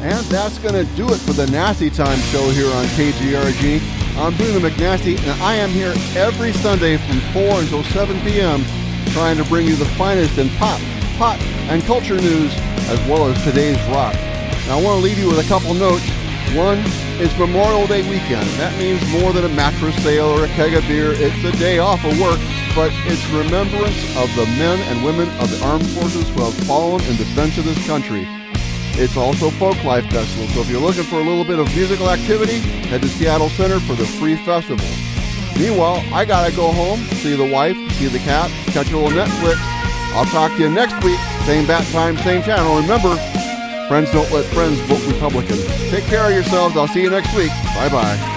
And that's going to do it for the Nasty Time show here on KGRG. I'm Bruno McNasty, and I am here every Sunday from 4 until 7 p.m. trying to bring you the finest in pop, and culture news, as well as today's rock. Now, I want to leave you with a couple notes. One, it's Memorial Day weekend. That means more than a mattress sale or a keg of beer. It's a day off of work, but it's remembrance of the men and women of the armed forces who have fallen in defense of this country. It's also Folklife Festival, so if you're looking for a little bit of musical activity, head to Seattle Center for the free festival. Meanwhile, I gotta go home, see the wife, see the cat, catch a little Netflix. I'll talk to you next week, same bat time, same channel. Remember, friends don't let friends vote Republican. Take care of yourselves. I'll see you next week. Bye-bye.